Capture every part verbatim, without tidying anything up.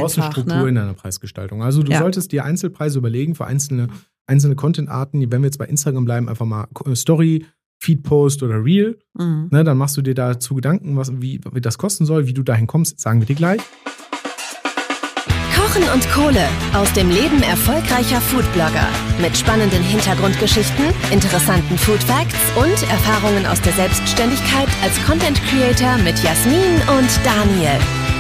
brauchst eine Struktur ne? in deiner Preisgestaltung. Also du ja. solltest dir Einzelpreise überlegen für einzelne, einzelne Content-Arten. Wenn wir jetzt bei Instagram bleiben, einfach mal Story, Feed-Post oder Reel. Mhm. Ne, dann machst du dir dazu Gedanken, was, wie, wie das kosten soll, wie du dahin kommst, sagen wir dir gleich. Kochen und Kohle aus dem Leben erfolgreicher Foodblogger. Mit spannenden Hintergrundgeschichten, interessanten Food-Facts und Erfahrungen aus der Selbstständigkeit als Content-Creator mit Jasmin und Daniel.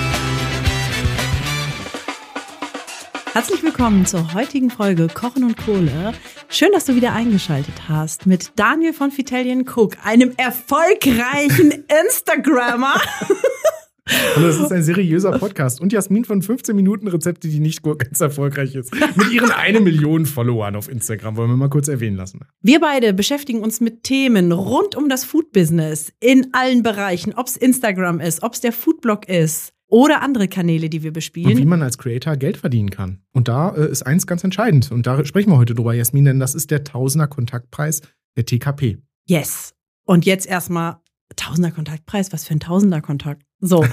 Herzlich willkommen zur heutigen Folge Kochen und Kohle. Schön, dass du wieder eingeschaltet hast mit Daniel von Vitellion Cook, einem erfolgreichen Instagrammer. Hallo, das ist ein seriöser Podcast. Und Jasmin von fünfzehn Minuten Rezepte, die nicht ganz erfolgreich ist. Mit ihren eine Million Followern auf Instagram, wollen wir mal kurz erwähnen lassen. Wir beide beschäftigen uns mit Themen rund um das Food-Business in allen Bereichen. Ob es Instagram ist, ob es der Foodblog ist oder andere Kanäle, die wir bespielen. Und wie man als Creator Geld verdienen kann. Und da äh, ist eins ganz entscheidend. Und da sprechen wir heute drüber, Jasmin, denn das ist der Tausender Kontaktpreis, der T K P. Yes. Und jetzt erstmal Tausender Kontaktpreis, was für ein Tausender Kontakt. So.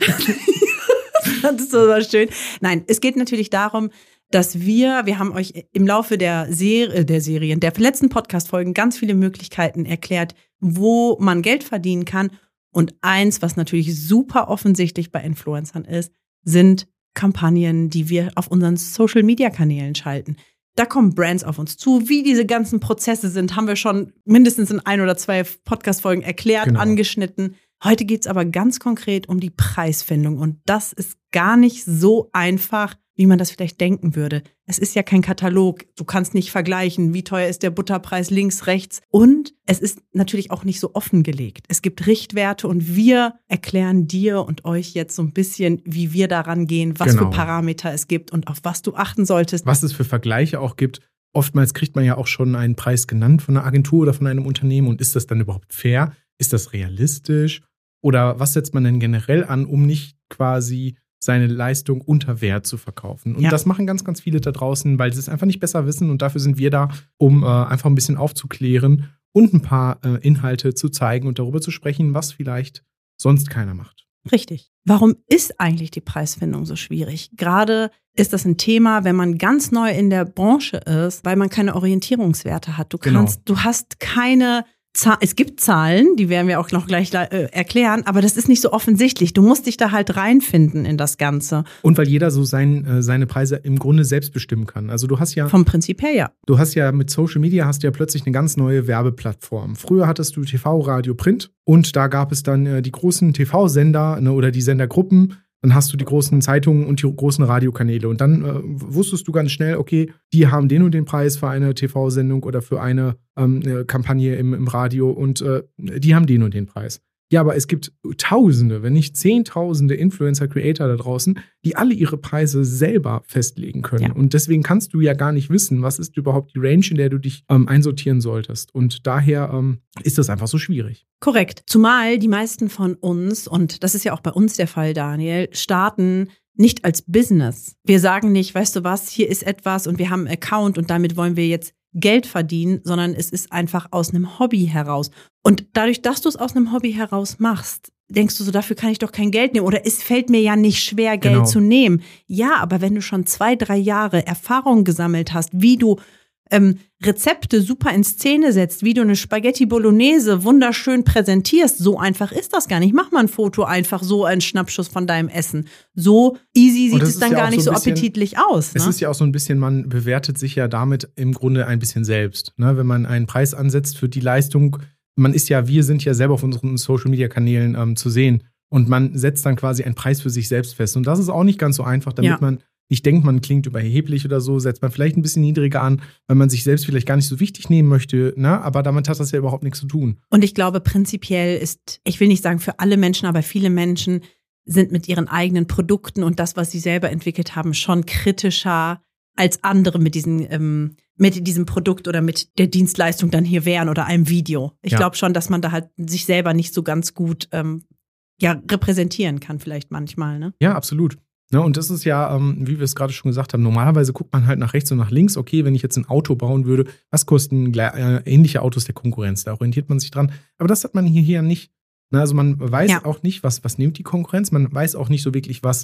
Das ist so schön. Nein, es geht natürlich darum, dass wir, wir haben euch im Laufe der Serie, der Serien, der letzten Podcast-Folgen ganz viele Möglichkeiten erklärt, wo man Geld verdienen kann. Und eins, was natürlich super offensichtlich bei Influencern ist, sind Kampagnen, die wir auf unseren Social-Media-Kanälen schalten. Da kommen Brands auf uns zu. Wie diese ganzen Prozesse sind, haben wir schon mindestens in ein oder zwei Podcast-Folgen erklärt, genau. angeschnitten. Heute geht es aber ganz konkret um die Preisfindung. Und das ist gar nicht so einfach, wie man das vielleicht denken würde. Es ist ja kein Katalog. Du kannst nicht vergleichen, wie teuer ist der Butterpreis links, rechts. Und es ist natürlich auch nicht so offengelegt. Es gibt Richtwerte und wir erklären dir und euch jetzt so ein bisschen, wie wir daran gehen, was genau. für Parameter es gibt und auf was du achten solltest. Was es für Vergleiche auch gibt. Oftmals kriegt man ja auch schon einen Preis genannt von einer Agentur oder von einem Unternehmen. Und ist das dann überhaupt fair? Ist das realistisch? Oder was setzt man denn generell an, um nicht quasi seine Leistung unter Wert zu verkaufen? Und ja. das machen ganz, ganz viele da draußen, weil sie es einfach nicht besser wissen. Und dafür sind wir da, um äh, einfach ein bisschen aufzuklären und ein paar äh, Inhalte zu zeigen und darüber zu sprechen, was vielleicht sonst keiner macht. Richtig. Warum ist eigentlich die Preisfindung so schwierig? Gerade ist das ein Thema, wenn man ganz neu in der Branche ist, weil man keine Orientierungswerte hat. Du kannst, genau. du hast keine Es gibt Zahlen, die werden wir auch noch gleich äh, erklären, aber das ist nicht so offensichtlich. Du musst dich da halt reinfinden in das Ganze. Und weil jeder so sein, äh, seine Preise im Grunde selbst bestimmen kann. Also du hast ja… Vom Prinzip her, ja. Du hast ja mit Social Media hast du ja plötzlich eine ganz neue Werbeplattform. Früher hattest du T V, Radio, Print und da gab es dann äh, die großen T V-Sender ne, oder die Sendergruppen. Dann hast du die großen Zeitungen und die großen Radiokanäle. Und dann äh, wusstest du ganz schnell, okay, die haben den und den Preis für eine T V-Sendung oder für eine, ähm, eine Kampagne im, im Radio und äh, die haben den und den Preis. Ja, aber es gibt Tausende, wenn nicht Zehntausende Influencer-Creator da draußen, die alle ihre Preise selber festlegen können. Ja. Und deswegen kannst du ja gar nicht wissen, was ist überhaupt die Range, in der du dich ähm, einsortieren solltest. Und daher ähm, ist das einfach so schwierig. Korrekt. Zumal die meisten von uns, und das ist ja auch bei uns der Fall, Daniel, starten nicht als Business. Wir sagen nicht, weißt du was, hier ist etwas und wir haben einen Account und damit wollen wir jetzt Geld verdienen, sondern es ist einfach aus einem Hobby heraus. Und dadurch, dass du es aus einem Hobby heraus machst, denkst du so, dafür kann ich doch kein Geld nehmen. Oder es fällt mir ja nicht schwer, Geld genau. zu nehmen. Ja, aber wenn du schon zwei, drei Jahre Erfahrung gesammelt hast, wie du ähm, Rezepte super in Szene setzt, wie du eine Spaghetti Bolognese wunderschön präsentierst, so einfach ist das gar nicht. Mach mal ein Foto, einfach so einen Schnappschuss von deinem Essen. So easy sieht es dann ja gar nicht so, so bisschen, appetitlich aus. Ne? Es ist ja auch so ein bisschen, man bewertet sich ja damit im Grunde ein bisschen selbst. Ne? Wenn man einen Preis ansetzt für die Leistung, man ist ja, wir sind ja selber auf unseren Social-Media-Kanälen ähm, zu sehen und man setzt dann quasi einen Preis für sich selbst fest. Und das ist auch nicht ganz so einfach, damit ja. man nicht denkt, man klingt überheblich oder so, setzt man vielleicht ein bisschen niedriger an, weil man sich selbst vielleicht gar nicht so wichtig nehmen möchte, ne? Aber damit hat das ja überhaupt nichts zu tun. Und ich glaube, prinzipiell ist, ich will nicht sagen für alle Menschen, aber viele Menschen sind mit ihren eigenen Produkten und das, was sie selber entwickelt haben, schon kritischer als andere mit diesem, ähm, mit diesem Produkt oder mit der Dienstleistung dann hier wären oder einem Video. Ich ja. glaube schon, dass man da halt sich selber nicht so ganz gut ähm, ja, repräsentieren kann vielleicht manchmal, ne? Ja, absolut. Ne, und das ist ja, ähm, wie wir es gerade schon gesagt haben, normalerweise guckt man halt nach rechts und nach links. Okay, wenn ich jetzt ein Auto bauen würde, was kosten äh, ähnliche Autos der Konkurrenz? Da orientiert man sich dran. Aber das hat man hier, hier nicht. Ne, also man weiß ja. auch nicht, was, was nimmt die Konkurrenz. Man weiß auch nicht so wirklich, was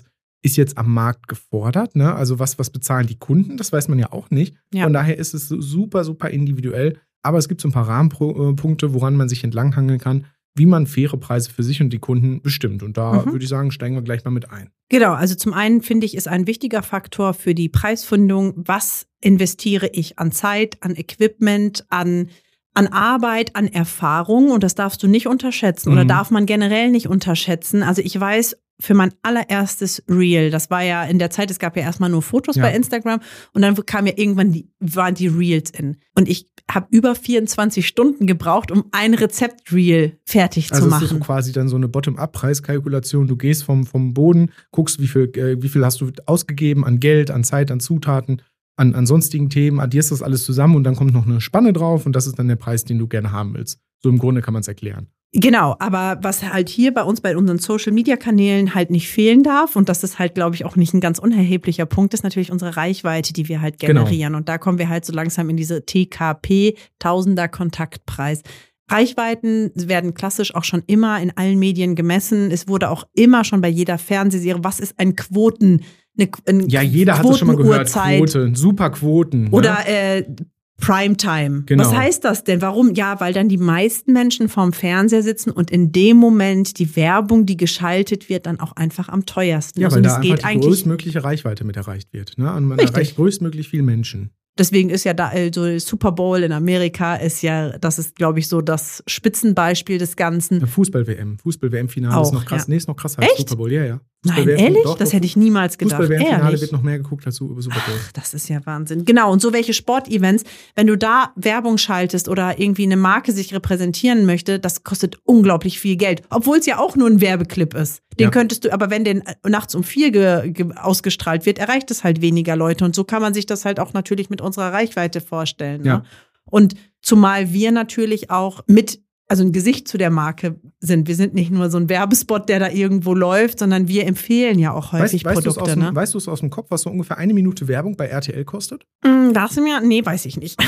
ist jetzt am Markt gefordert. Ne? Also was, was bezahlen die Kunden? Das weiß man ja auch nicht. Ja. Von daher ist es super, super individuell. Aber es gibt so ein paar Rahmenpunkte, woran man sich entlanghangeln kann, wie man faire Preise für sich und die Kunden bestimmt. Und da mhm. würde ich sagen, steigen wir gleich mal mit ein. Genau, also zum einen finde ich, ist ein wichtiger Faktor für die Preisfindung, was investiere ich an Zeit, an Equipment, an, an Arbeit, an Erfahrung. Und das darfst du nicht unterschätzen mhm. oder darf man generell nicht unterschätzen. Also ich weiß, für mein allererstes Reel, das war ja in der Zeit, es gab ja erstmal nur Fotos ja. bei Instagram und dann kam ja irgendwann, die, waren die Reels in. Und ich habe über vierundzwanzig Stunden gebraucht, um ein Rezept-Reel fertig also zu machen. Also es ist so quasi dann so eine Bottom-up-Preiskalkulation. Du gehst vom, vom Boden, guckst, wie viel, äh, wie viel hast du ausgegeben an Geld, an Zeit, an Zutaten, an, an sonstigen Themen, addierst das alles zusammen und dann kommt noch eine Spanne drauf und das ist dann der Preis, den du gerne haben willst. So im Grunde kann man es erklären. Genau, aber was halt hier bei uns, bei unseren Social-Media-Kanälen halt nicht fehlen darf, und das ist halt, glaube ich, auch nicht ein ganz unerheblicher Punkt, ist natürlich unsere Reichweite, die wir halt generieren. Genau. Und da kommen wir halt so langsam in diese T K P, Tausender Kontaktpreis. Reichweiten werden klassisch auch schon immer in allen Medien gemessen. Es wurde auch immer schon bei jeder Fernsehserie, was ist ein Quoten, eine, eine ja, jeder hat es schon mal gehört, Quote, super Quoten. Ne? Oder äh, Primetime. Genau. Was heißt das denn? Warum? Ja, weil dann die meisten Menschen vorm Fernseher sitzen und in dem Moment die Werbung, die geschaltet wird, dann auch einfach am teuersten ja, ist. weil und da es geht einfach die eigentlich größtmögliche Reichweite mit erreicht wird. Ne? Und man Richtig. erreicht größtmöglich viel Menschen. Deswegen ist ja da also Super Bowl in Amerika ist ja, das ist, glaube ich, so das Spitzenbeispiel des Ganzen. Fußball-W M. Fußball-W M-Finale ist noch krass. Ja. Nee, ist noch krasser als Super Bowl. Ja, ja. Nein, ehrlich? Doch, das hätte ich niemals gedacht. Fußball-W M-Finale wird noch mehr geguckt als Super Bowl. Ach, das ist ja Wahnsinn. Genau, und so welche Sportevents, wenn du da Werbung schaltest oder irgendwie eine Marke sich repräsentieren möchte, das kostet unglaublich viel Geld. Obwohl es ja auch nur ein Werbeclip ist. Den ja. könntest du, aber wenn den nachts um vier ge, ge, ausgestrahlt wird, erreicht es halt weniger Leute. Und so kann man sich das halt auch natürlich mit unserer Reichweite vorstellen. Ne? Ja. Und zumal wir natürlich auch mit also ein Gesicht zu der Marke sind. Wir sind nicht nur so ein Werbespot, der da irgendwo läuft, sondern wir empfehlen ja auch häufig weißt, weißt Produkte. Dem, ne? Weißt du es aus dem Kopf, was so ungefähr eine Minute Werbung bei R T L kostet? Mm, darfst du mir? Nee, weiß ich nicht.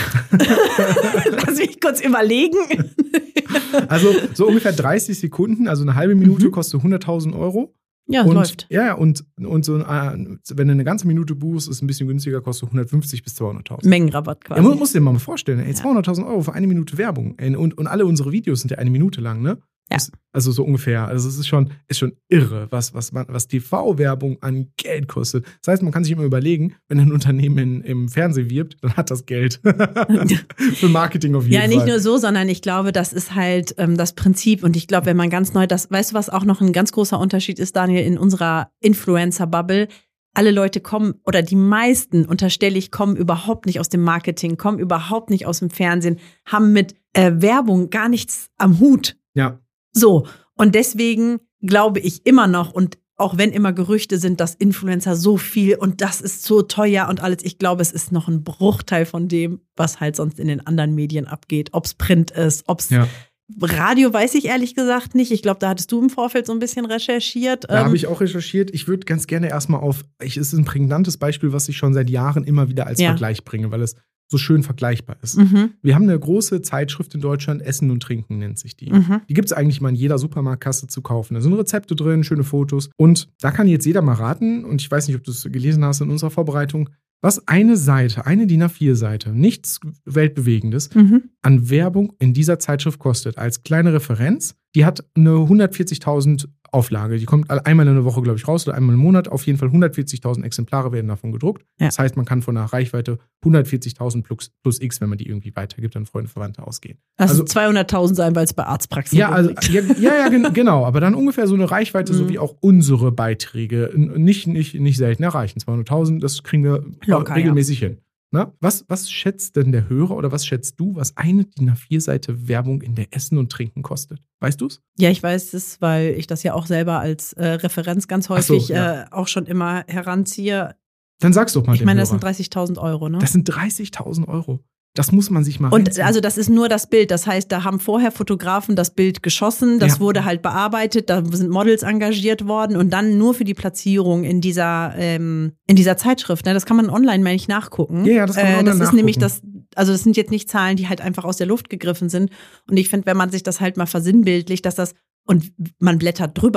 Lass mich kurz überlegen. Also so ungefähr dreißig Sekunden, also eine halbe Minute mhm. kostet hunderttausend Euro. Ja, und, läuft. Ja, und, und so, wenn du eine ganze Minute buchst, ist es ein bisschen günstiger, kostet hundertfünfzig bis zweihunderttausend. Mengenrabatt quasi. Ja, man muss dir mal vorstellen, ey, zweihunderttausend Euro für eine Minute Werbung. Ey, und, und alle unsere Videos sind ja eine Minute lang, ne? Ja. Das, also so ungefähr. Also es ist schon, ist schon irre, was, was, man, was T V-Werbung an Geld kostet. Das heißt, man kann sich immer überlegen, wenn ein Unternehmen in, im Fernsehen wirbt, dann hat das Geld. Für Marketing auf jeden Fall. Ja, nicht Fall. nur so, sondern ich glaube, das ist halt ähm, das Prinzip. Und ich glaube, wenn man ganz neu, das, weißt du, was auch noch ein ganz großer Unterschied ist, Daniel, in unserer Influencer-Bubble? Alle Leute kommen, oder die meisten, unterstelle ich, kommen überhaupt nicht aus dem Marketing, kommen überhaupt nicht aus dem Fernsehen, haben mit äh, Werbung gar nichts am Hut. Ja. So, und deswegen glaube ich immer noch, und auch wenn immer Gerüchte sind, dass Influencer so viel und das ist so teuer und alles, ich glaube, es ist noch ein Bruchteil von dem, was halt sonst in den anderen Medien abgeht. Ob es Print ist, ob es ja. Radio, weiß ich ehrlich gesagt nicht. Ich glaube, da hattest du im Vorfeld so ein bisschen recherchiert. Da ähm, habe ich auch recherchiert. Ich würde ganz gerne erstmal auf, es ist ein prägnantes Beispiel, was ich schon seit Jahren immer wieder als ja. Vergleich bringe, weil es so schön vergleichbar ist. Mhm. Wir haben eine große Zeitschrift in Deutschland, Essen und Trinken nennt sich die. Mhm. Die gibt es eigentlich mal in jeder Supermarktkasse zu kaufen. Da sind Rezepte drin, schöne Fotos. Und da kann jetzt jeder mal raten, und ich weiß nicht, ob du es gelesen hast in unserer Vorbereitung, was eine Seite, eine D I N A vier Seite, nichts Weltbewegendes, mhm. an Werbung in dieser Zeitschrift kostet. Als kleine Referenz, die hat eine hundertvierzigtausend Auflage. Die kommt einmal in der Woche, glaube ich, raus oder einmal im Monat. Auf jeden Fall hundertvierzigtausend Exemplare werden davon gedruckt. Ja. Das heißt, man kann von einer Reichweite hundertvierzigtausend plus, plus X, wenn man die irgendwie weitergibt, an Freunde, Verwandte ausgehen. Lass also es zweihunderttausend sein, weil es bei Arztpraxen ja, also, ja, ja, ja, gen- genau. Aber dann ungefähr so eine Reichweite, mhm. so wie auch unsere Beiträge nicht, nicht, nicht selten erreichen. zweihunderttausend, das kriegen wir Locker, regelmäßig ja. hin. Na, was, was schätzt denn der Hörer oder was schätzt du, was eine D I N A vier Seite Werbung in der Essen und Trinken kostet? Weißt du es? Ja, ich weiß es, weil ich das ja auch selber als äh, Referenz ganz häufig so, ja. äh, auch schon immer heranziehe. Dann sag's doch mal. Ich meine, das sind dreißigtausend Euro, ne? Das sind dreißigtausend Euro. Das muss man sich mal Und reinziehen. also das ist nur das Bild. Das heißt, da haben vorher Fotografen das Bild geschossen, das ja. wurde halt bearbeitet, da sind Models engagiert worden und dann nur für die Platzierung in dieser ähm, in dieser Zeitschrift. Ne? Das kann man online mal nicht nachgucken. Ja, ja, das kann man äh, online Das ist nachgucken. nämlich das, also das sind jetzt nicht Zahlen, die halt einfach aus der Luft gegriffen sind. Und ich finde, wenn man sich das halt mal versinnbildlicht, dass das, und man blättert drüber.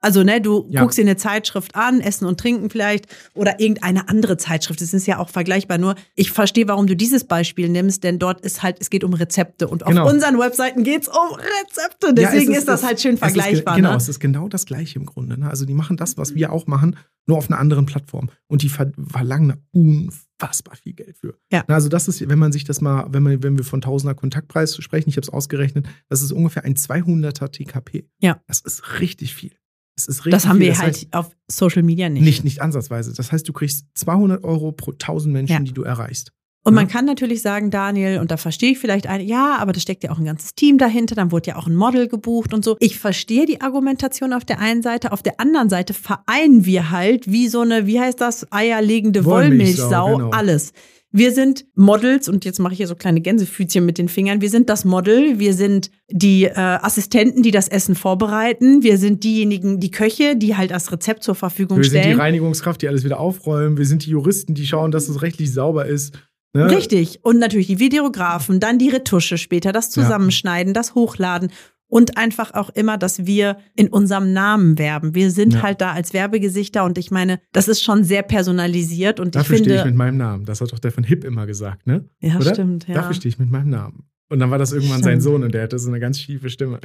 Also, ne, du Ja. guckst dir eine Zeitschrift an, Essen und Trinken vielleicht oder irgendeine andere Zeitschrift. Das ist ja auch vergleichbar. Nur, ich verstehe, warum du dieses Beispiel nimmst, denn dort ist halt, es geht um Rezepte und Genau. auf unseren Webseiten geht es um Rezepte. Deswegen Ja, es ist, das es- halt schön es ist ge- vergleichbar. Genau, ne? es ist genau das Gleiche im Grunde. Ne? Also die machen das, was wir auch machen, nur auf einer anderen Plattform. Und die ver verlangen da unfassbar viel Geld für. Ja. Na, also das ist, wenn man sich das mal, wenn, man, wenn wir von Tausender Kontaktpreis sprechen, ich habe es ausgerechnet, das ist ungefähr ein zweihunderter T K P. Ja. Das ist richtig viel. Das ist richtig Das haben viel. wir Das halt heißt, auf Social Media nicht. nicht, nicht ansatzweise. Das heißt, du kriegst zweihundert Euro pro tausend Menschen, Ja. die du erreichst. Und Ja. man kann natürlich sagen, Daniel, und da verstehe ich vielleicht ein, ja, aber da steckt ja auch ein ganzes Team dahinter, dann wurde ja auch ein Model gebucht und so. Ich verstehe die Argumentation auf der einen Seite, auf der anderen Seite vereinen wir halt wie so eine, wie heißt das, eierlegende Wollmilchsau, Wollmilchsau, genau. alles. Wir sind Models, und jetzt mache ich hier so kleine Gänsefüßchen mit den Fingern, wir sind das Model, wir sind die äh, Assistenten, die das Essen vorbereiten, wir sind diejenigen, die Köche, die halt das Rezept zur Verfügung Wir sind die stellen. Reinigungskraft, die alles wieder aufräumen. Wir sind die Juristen, die schauen, dass es rechtlich sauber ist. Ne? Richtig. Und natürlich die Videografen, dann die Retusche später, das Zusammenschneiden, das Hochladen und einfach auch immer, dass wir in unserem Namen werben. Wir sind Ja. halt da als Werbegesichter und ich meine, das ist schon sehr personalisiert und Dafür ich stehe ich finde, mit meinem Namen. Das hat doch der von Hip immer gesagt, ne? ja, Oder? stimmt, ja. Dafür stehe ich mit meinem Namen. Und dann war das irgendwann Stimmt. sein Sohn und der hatte so eine ganz schiefe Stimme.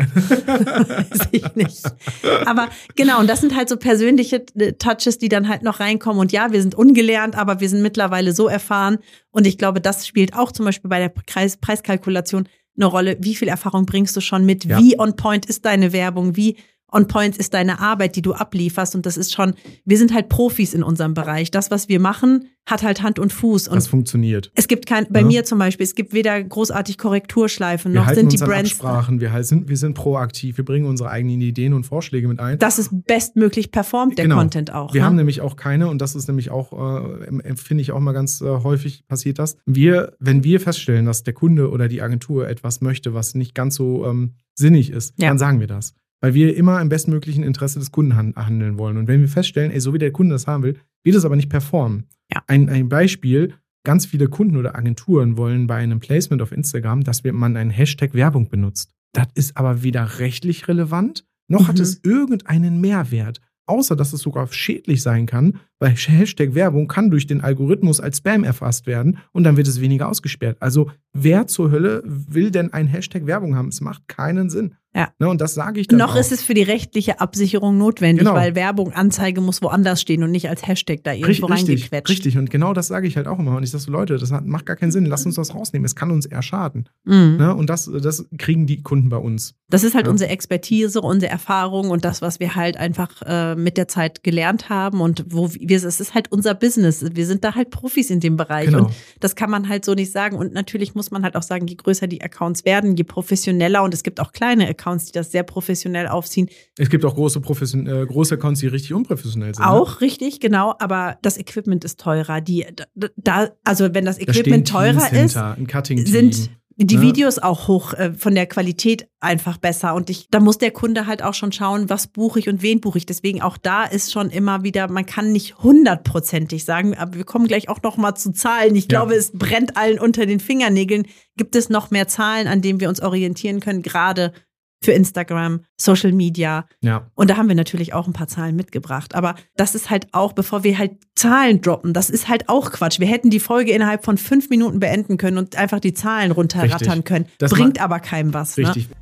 Weiß ich nicht. Aber genau, und das sind halt so persönliche äh, Touches, die dann halt noch reinkommen. Und ja, wir sind ungelernt, aber wir sind mittlerweile so erfahren. Und ich glaube, das spielt auch zum Beispiel bei der Preis Preiskalkulation eine Rolle. Wie viel Erfahrung bringst du schon mit? Ja. Wie on point ist deine Werbung? Wie on point ist deine Arbeit, die du ablieferst? Und das ist schon, wir sind halt Profis in unserem Bereich. Das, was wir machen, hat halt Hand und Fuß. Und Das funktioniert. es gibt kein, bei Ja. mir zum Beispiel, es gibt weder großartig Korrekturschleifen, Wir noch halten sind die uns an Brands. Absprachen, wir, halt sind, wir sind proaktiv, wir bringen unsere eigenen Ideen und Vorschläge mit ein. Das ist bestmöglich performt, der Genau. Content auch. Wir ne? haben nämlich auch keine, und das ist nämlich auch, äh, finde ich auch mal ganz äh, häufig passiert das. Wir, wenn wir feststellen, dass der Kunde oder die Agentur etwas möchte, was nicht ganz so ähm, sinnig ist, Ja. dann sagen wir das. Weil wir immer im bestmöglichen Interesse des Kunden han- handeln wollen. Und wenn wir feststellen, ey, so wie der Kunde das haben will, wird es aber nicht performen. Ja. Ein, ein Beispiel, ganz viele Kunden oder Agenturen wollen bei einem Placement auf Instagram, dass wir- man einen Hashtag Werbung benutzt. Das ist aber weder rechtlich relevant, noch hat Mhm. es irgendeinen Mehrwert. Außer, dass es sogar schädlich sein kann, weil Hashtag Werbung kann durch den Algorithmus als Spam erfasst werden und dann wird es weniger ausgesperrt. Also wer zur Hölle will denn ein Hashtag Werbung haben? Es macht keinen Sinn. Ja. Ne, und das sage ich dann Noch auch. ist es für die rechtliche Absicherung notwendig, Genau. weil Werbung, Anzeige muss woanders stehen und nicht als Hashtag da irgendwo Richtig, richtig, reingequetscht. richtig. Und genau das sage ich halt auch immer. Und ich sage so, Leute, das hat, macht gar keinen Sinn. Lasst uns das rausnehmen. Es kann uns eher schaden. Mhm. Ne? Und das, das kriegen die Kunden bei uns. Das ist halt Ja. unsere Expertise, unsere Erfahrung und das, was wir halt einfach äh, mit der Zeit gelernt haben und wo wir, es ist halt unser Business. Wir sind da halt Profis in dem Bereich Genau. und das kann man halt so nicht sagen. Und natürlich muss man halt auch sagen, je größer die Accounts werden, je professioneller und es gibt auch kleine Accounts, die das sehr professionell aufziehen. Es gibt auch große, Profession äh, große Accounts, die richtig unprofessionell sind. Ne? Auch richtig, genau, aber das Equipment ist teurer. Die, da, also wenn das Da stehen Equipment Teams teurer ist, hinter, ein Cutting-Team. sind die ne? Videos auch hoch äh, von der Qualität einfach besser. Und ich, da muss der Kunde halt auch schon schauen, was buche ich und wen buche ich. Deswegen auch da ist schon immer wieder, man kann nicht hundertprozentig sagen, aber wir kommen gleich auch noch mal zu Zahlen. Ich Ja. glaube, es brennt allen unter den Fingernägeln. Gibt es noch mehr Zahlen, an denen wir uns orientieren können, gerade für Instagram, Social Media. Ja. Und da haben wir natürlich auch ein paar Zahlen mitgebracht. Aber das ist halt auch, bevor wir halt Zahlen droppen, das ist halt auch Quatsch. Wir hätten die Folge innerhalb von fünf Minuten beenden können und einfach die Zahlen runterrattern Richtig. können. Das Bringt ma- aber keinem was. Richtig. Ne?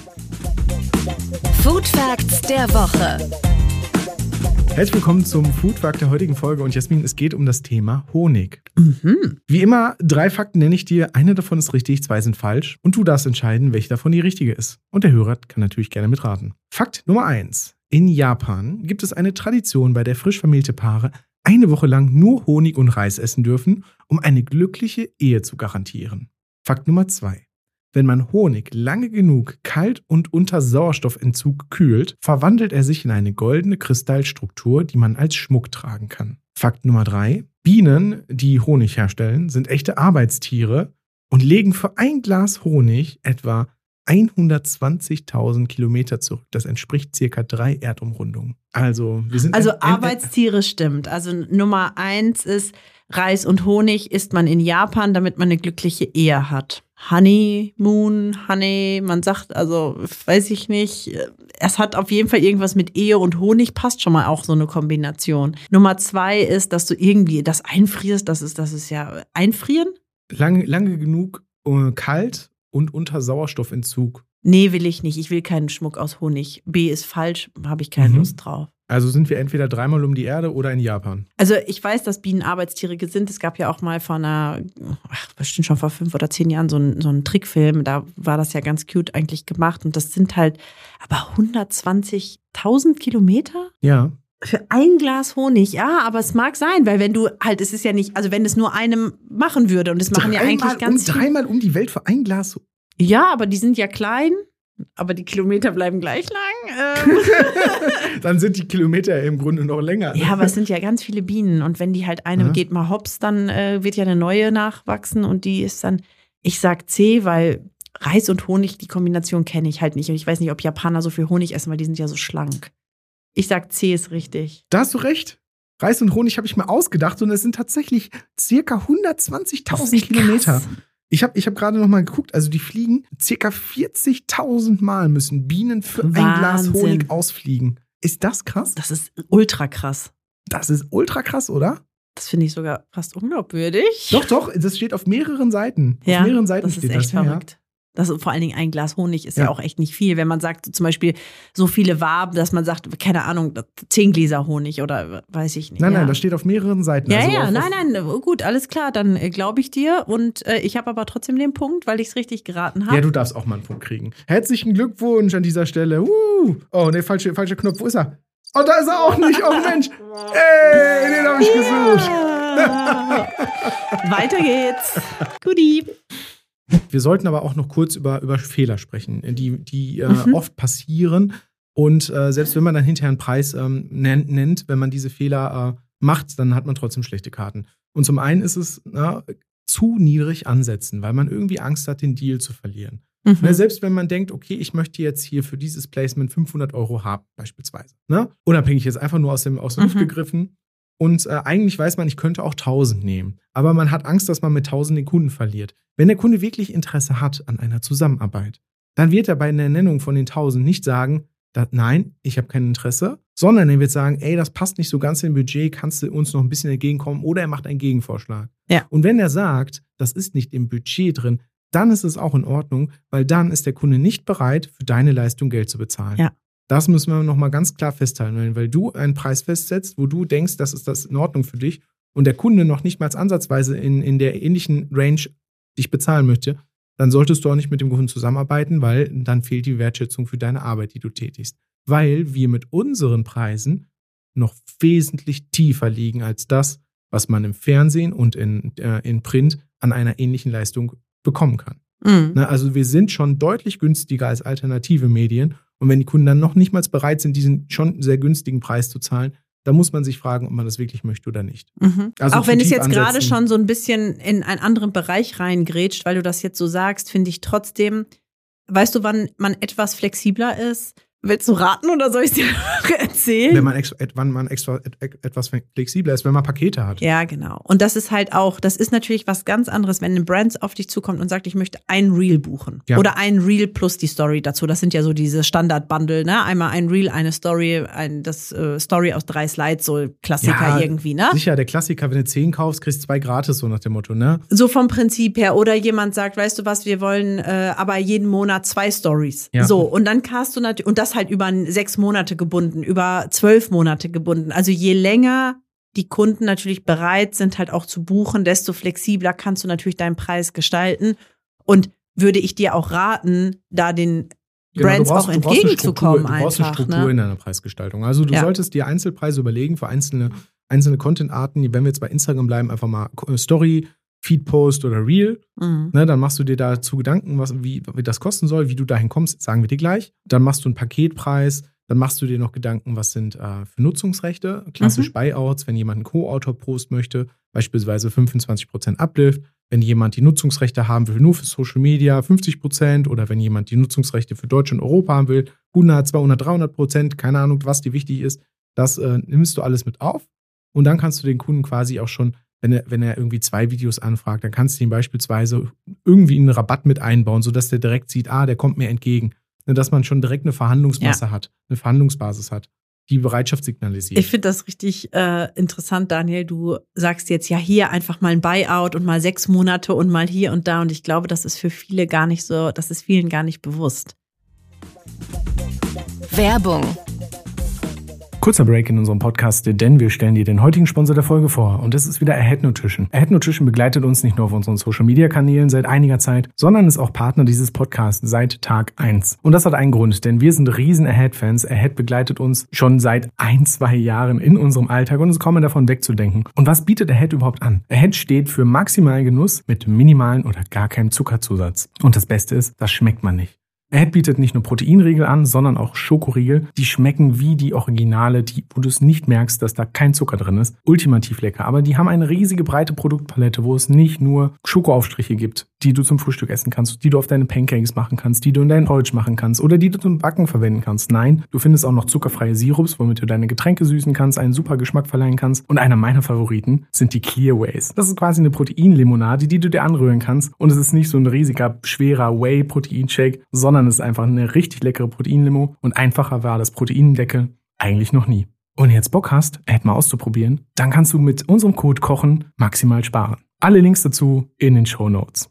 Food Facts der Woche. Herzlich willkommen zum Foodfakt der heutigen Folge. Und Jasmin, es geht um das Thema Honig. Mhm. Wie immer, drei Fakten nenne ich dir. Eine davon ist richtig, zwei sind falsch. Und du darfst entscheiden, welche davon die richtige ist. Und der Hörer kann natürlich gerne mitraten. Fakt Nummer eins. In Japan gibt es eine Tradition, bei der frisch vermählte Paare eine Woche lang nur Honig und Reis essen dürfen, um eine glückliche Ehe zu garantieren. Fakt Nummer zwei. Wenn man Honig lange genug kalt und unter Sauerstoffentzug kühlt, verwandelt er sich in eine goldene Kristallstruktur, die man als Schmuck tragen kann. Fakt Nummer drei. Bienen, die Honig herstellen, sind echte Arbeitstiere und legen für ein Glas Honig etwa hundertzwanzigtausend Kilometer zurück. Das entspricht circa drei Erdumrundungen. Also, wir sind Also ein- ein- Arbeitstiere stimmt. Also Nummer eins ist Reis und Honig isst man in Japan, damit man eine glückliche Ehe hat. Honeymoon, Honey, man sagt, also weiß ich nicht, es hat auf jeden Fall irgendwas mit Ehe und Honig, passt schon mal auch so eine Kombination. Nummer zwei ist, dass du irgendwie das einfrierst, das ist, das ist ja einfrieren. Lange, lange genug äh, kalt und unter Sauerstoffentzug. Nee, will ich nicht, ich will keinen Schmuck aus Honig. B ist falsch, habe ich keine mhm. Lust drauf. Also sind wir entweder dreimal um die Erde oder in Japan. Also ich weiß, dass Bienen Arbeitstiere sind. Es gab ja auch mal vor einer, ach, bestimmt schon vor fünf oder zehn Jahren so einen so einen Trickfilm. Da war das ja ganz cute eigentlich gemacht. Und das sind halt aber hundertzwanzigtausend Kilometer? Ja. Für ein Glas Honig, ja, aber es mag sein, weil wenn du halt, es ist ja nicht, also wenn es nur einem machen würde und es machen dreimal ja eigentlich ganz um, Dreimal um die Welt für ein Glas. Ja, aber die sind ja klein. Aber die Kilometer bleiben gleich lang. Ähm. Dann sind die Kilometer im Grunde noch länger. Ja, aber es sind ja ganz viele Bienen. Und wenn die halt eine ja. geht mal hops, dann äh, wird ja eine neue nachwachsen. Und die ist dann, ich sag C, weil Reis und Honig, die Kombination kenne ich halt nicht. Und ich weiß nicht, ob Japaner so viel Honig essen, weil die sind ja so schlank. Ich sag C ist richtig. Da hast du recht. Reis und Honig habe ich mir ausgedacht. Und es sind tatsächlich circa hundertzwanzigtausend Kilometer. Krass. Ich habe ich hab gerade noch mal geguckt, also die fliegen circa vierzigtausend Mal müssen Bienen für Wahnsinn. ein Glas Honig ausfliegen. Ist das krass? Das ist ultra krass. Das ist ultra krass, oder? Das finde ich sogar fast unglaubwürdig. Doch, doch, das steht auf mehreren Seiten. Ja, auf mehreren Seiten das ist steht echt das. verrückt. Ja. Das ist vor allen Dingen ein Glas Honig ist ja. ja auch echt nicht viel. Wenn man sagt, zum Beispiel so viele Waben, dass man sagt, keine Ahnung, zehn Gläser Honig oder weiß ich nicht. Nein, ja. nein, das steht auf mehreren Seiten. Ja, also ja, auf, nein, nein, gut, alles klar, dann äh, glaube ich dir. Und äh, ich habe aber trotzdem den Punkt, weil ich es richtig geraten habe. Ja, du darfst auch mal einen Punkt kriegen. Herzlichen Glückwunsch an dieser Stelle. Uh. Oh, ne, falsche, falscher Knopf. Wo ist er? Oh, da ist er auch nicht. Oh, Mensch. Ey, den habe ich gesucht. Weiter geht's. Guti. Wir sollten aber auch noch kurz über, über Fehler sprechen, die, die äh, mhm. oft passieren. Und äh, selbst wenn man dann hinterher einen Preis ähm, nennt, nennt, wenn man diese Fehler äh, macht, dann hat man trotzdem schlechte Karten. Und zum einen ist es na, zu niedrig ansetzen, weil man irgendwie Angst hat, den Deal zu verlieren. Mhm. Ne, selbst wenn man denkt, okay, ich möchte jetzt hier für dieses Placement fünfhundert Euro haben, beispielsweise. Ne? Unabhängig jetzt einfach nur aus, dem, aus der Luft mhm. gegriffen. Und äh, eigentlich weiß man, ich könnte auch tausend nehmen. Aber man hat Angst, dass man mit tausend den Kunden verliert. Wenn der Kunde wirklich Interesse hat an einer Zusammenarbeit, dann wird er bei der Nennung von den tausend nicht sagen, da, nein, ich habe kein Interesse, sondern er wird sagen, ey, das passt nicht so ganz in Budget, kannst du uns noch ein bisschen entgegenkommen? Oder er macht einen Gegenvorschlag. Ja. Und wenn er sagt, das ist nicht im Budget drin, dann ist es auch in Ordnung, weil dann ist der Kunde nicht bereit, für deine Leistung Geld zu bezahlen. Ja. Das müssen wir nochmal ganz klar festhalten, weil du einen Preis festsetzt, wo du denkst, das ist das in Ordnung für dich und der Kunde noch nicht mal ansatzweise in, in der ähnlichen Range dich bezahlen möchte, dann solltest du auch nicht mit dem Kunden zusammenarbeiten, weil dann fehlt die Wertschätzung für deine Arbeit, die du tätigst. Weil wir mit unseren Preisen noch wesentlich tiefer liegen als das, was man im Fernsehen und in, äh, in Print an einer ähnlichen Leistung bekommen kann. Mhm. Na, also wir sind schon deutlich günstiger als alternative Medien. Und wenn die Kunden dann noch nicht mal bereit sind, diesen schon sehr günstigen Preis zu zahlen, da muss man sich fragen, ob man das wirklich möchte oder nicht. Mhm. Also auch wenn es jetzt gerade schon so ein bisschen in einen anderen Bereich reingrätscht, weil du das jetzt so sagst, finde ich trotzdem, weißt du, wann man etwas flexibler ist? Willst du raten oder soll ich es dir erzählen? Wenn man, extra, wann man extra, etwas flexibler ist, wenn man Pakete hat. Ja, genau. Und das ist halt auch, das ist natürlich was ganz anderes, wenn ein Brand auf dich zukommt und sagt, ich möchte ein Reel buchen. Ja. Oder ein Reel plus die Story dazu. Das sind ja so diese Standard-Bundle, ne? Einmal ein Reel, eine Story, ein, das äh, Story aus drei Slides, so Klassiker ja, irgendwie, ne? Sicher, der Klassiker, wenn du zehn kaufst, kriegst du zwei gratis, so nach dem Motto, ne? So vom Prinzip her. Oder jemand sagt, weißt du was, wir wollen äh, aber jeden Monat zwei Stories. Ja. So, und dann cast du natürlich, und das halt über sechs Monate gebunden, über zwölf Monate gebunden. Also je länger die Kunden natürlich bereit sind, halt auch zu buchen, desto flexibler kannst du natürlich deinen Preis gestalten. Und würde ich dir auch raten, da den genau, Brands brauchst, auch entgegenzukommen. Du brauchst eine Struktur ne? in deiner Preisgestaltung. Also du ja. solltest dir Einzelpreise überlegen für einzelne, einzelne Content-Arten. Wenn wir jetzt bei Instagram bleiben, einfach mal Story, Feedpost oder Reel, mhm. ne, dann machst du dir dazu Gedanken, was, wie, wie das kosten soll, wie du dahin kommst, sagen wir dir gleich. Dann machst du einen Paketpreis, dann machst du dir noch Gedanken, was sind äh, für Nutzungsrechte, klassisch mhm. Buyouts, wenn jemand einen Co-Autor-Post möchte, beispielsweise fünfundzwanzig Prozent Uplift, wenn jemand die Nutzungsrechte haben will, nur für Social Media fünfzig Prozent oder wenn jemand die Nutzungsrechte für Deutschland und Europa haben will, hundert, zweihundert, dreihundert Prozent, keine Ahnung, was dir wichtig ist, das äh, nimmst du alles mit auf und dann kannst du den Kunden quasi auch schon wenn er, wenn er irgendwie zwei Videos anfragt, dann kannst du ihm beispielsweise irgendwie einen Rabatt mit einbauen, sodass der direkt sieht, ah, der kommt mir entgegen. Dass man schon direkt eine Verhandlungsmasse ja. hat, eine Verhandlungsbasis hat, die Bereitschaft signalisiert. Ich finde das richtig äh, interessant, Daniel. Du sagst jetzt ja hier einfach mal ein Buyout und mal sechs Monate und mal hier und da. Und ich glaube, das ist für viele gar nicht so, das ist vielen gar nicht bewusst. Werbung. Kurzer Break in unserem Podcast, denn wir stellen dir den heutigen Sponsor der Folge vor und das ist wieder Ahead Nutrition. Ahead Nutrition begleitet uns nicht nur auf unseren Social-Media-Kanälen seit einiger Zeit, sondern ist auch Partner dieses Podcasts seit Tag eins. Und das hat einen Grund, denn wir sind riesen Ahead-Fans. Ahead begleitet uns schon seit ein, zwei Jahren in unserem Alltag und es ist kaum mehr davon wegzudenken. Und was bietet Ahead überhaupt an? Ahead steht für maximalen Genuss mit minimalen oder gar keinem Zuckerzusatz. Und das Beste ist, das schmeckt man nicht. Ahead bietet nicht nur Proteinriegel an, sondern auch Schokoriegel. Die schmecken wie die Originale, die, wo du es nicht merkst, dass da kein Zucker drin ist. Ultimativ lecker. Aber die haben eine riesige breite Produktpalette, wo es nicht nur Schokoaufstriche gibt, die du zum Frühstück essen kannst, die du auf deine Pancakes machen kannst, die du in dein Porridge machen kannst oder die du zum Backen verwenden kannst. Nein, du findest auch noch zuckerfreie Sirups, womit du deine Getränke süßen kannst, einen super Geschmack verleihen kannst. Und einer meiner Favoriten sind die Clearways. Das ist quasi eine Proteinlimonade, die du dir anrühren kannst. Und es ist nicht so ein riesiger, schwerer Whey-Protein-Shake, sondern es ist einfach eine richtig leckere Proteinlimo und einfacher war das Proteinendeckel eigentlich noch nie. Und jetzt Bock hast, Ahead mal auszuprobieren, dann kannst du mit unserem Code KOCHEN maximal sparen. Alle Links dazu in den Shownotes.